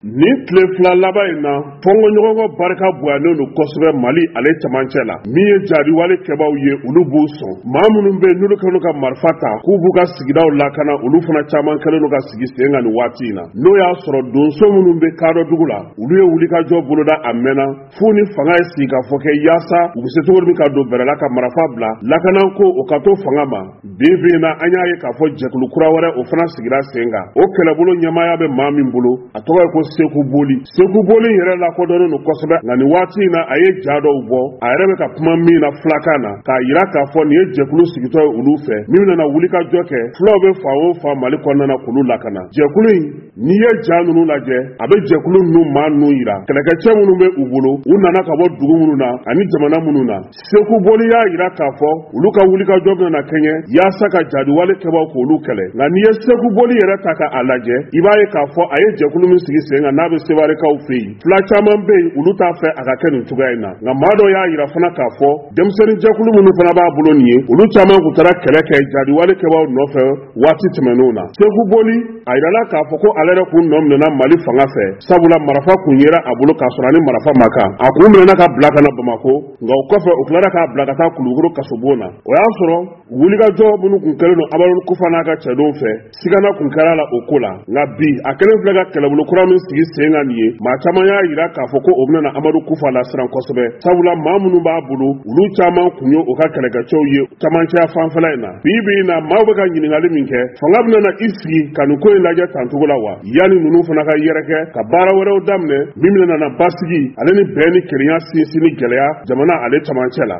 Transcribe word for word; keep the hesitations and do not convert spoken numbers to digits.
Ni tile fila laban in na fɔnkɔɲɔgɔnkɔ barika bonyalen don kosɛbɛ Mali ale cɛmancɛ la. Min ye jariwale kɛbaaw ye olu b'u sɔn. Maa minnu bɛ n'olu kɛlen ka marifa ta k'u b'u ka sigidaw lakana olu fana caman kɛlen ka sigi sen kan nin waati in na. N'o y'a sɔrɔ donso minnu bɛ kadɔ dugu la olu ye wulikajɔ boloda a mɛnna f'u ni fanga ye sigi ka fɔ kɛ yaasa u bɛ se cogo min ka don bɛrɛla ka marifa bila lakana ko o ka to fanga ma. Bi bi in na an y'a ye k'a fɔ jɛkulu kura wɛrɛ o fana sigira sen kan. O kɛlɛbolo ɲɛmaaya bɛ maa min bolo a tɔgɔ ye ko Seku Boli. Seku Boli yɛrɛ lakodɔnnen don kosɛbɛ nka nin waati in na a ye ja dɔw bɔ a yɛrɛ bɛ ka kuma min na filakan na k'a yira k'a fɔ nin ye jɛkulu sigitɔ ye olu fɛ min nana wulikajɔ kɛ fulaw bɛ fan o fan Mali kɔnɔna na k'olu lakana. Jɛkulu in n'i ye ja ninnu lajɛ a bɛ jɛkulu ninnu maa ninnu yira kɛlɛkɛcɛ minnu bɛ u bolo u nana ka bɔ dugu minnu na ani jamana minnu na. Seku Boli y'a yira k'a fɔ olu ka wulikajɔ bɛna kɛɲɛ yaasa ka jadiwale kɛbaaw k'olu kɛlɛ nka n'i ye Seku Boli yɛrɛ ta k'a lajɛ i b'a ye k'a fɔ a ye jɛkulu min sigi sen kan n'a bɛ sebarekaw fɛ yen fila caman bɛ yen olu t'a fɛ a ka kɛ nin cogoya in na nka maa dɔ y'a yira fana k'a fɔ denmisɛnnin jɛkulu minnu fana b'a bolo nin ye olu caman kun taara kɛlɛ kɛ jadiwale kɛbaaw nɔfɛ waati tɛmɛnenw na. Seku Boli a yirala k'a fɔ ko ale yɛrɛ kun nɔ minɛna Mali fanga fɛ sabula marifa kun yera a bolo k'a sɔrɔ ani marifa ma kan a kun minɛna ka bila ka na Bamako nka o kɔfɛ o tilara k'a bila ka taa Kulukoro kasobon na. O y'a sɔrɔ wulikajɔ minnu kun kɛlen don Amadu Kufa n'a ka cɛdenw fɛ sigana kun kɛra la o ko la nka bi a kelen filɛ ka kɛlɛbolo kura min sigi sen kan nin ye maa caman y'a yira k'a fɔ ko o bɛna Amadu Kufa lasiran kosɛbɛ sabula maa minnu b'a bolo olu caman kun ye o ka kɛlɛkɛcɛw ye camancɛya fanfɛla in na. Bi bi in na maaw bɛ ka ɲininkali min kɛ fanga bɛna i sigi ka nin ko in lajɛ tancogo la wa yanni ninnu fana ka yɛrɛkɛ ka baara wɛrɛw daminɛ min bɛna na basigi ale ni bɛn ni kelenya sinsin ni gɛlɛya jamana ale camancɛ la.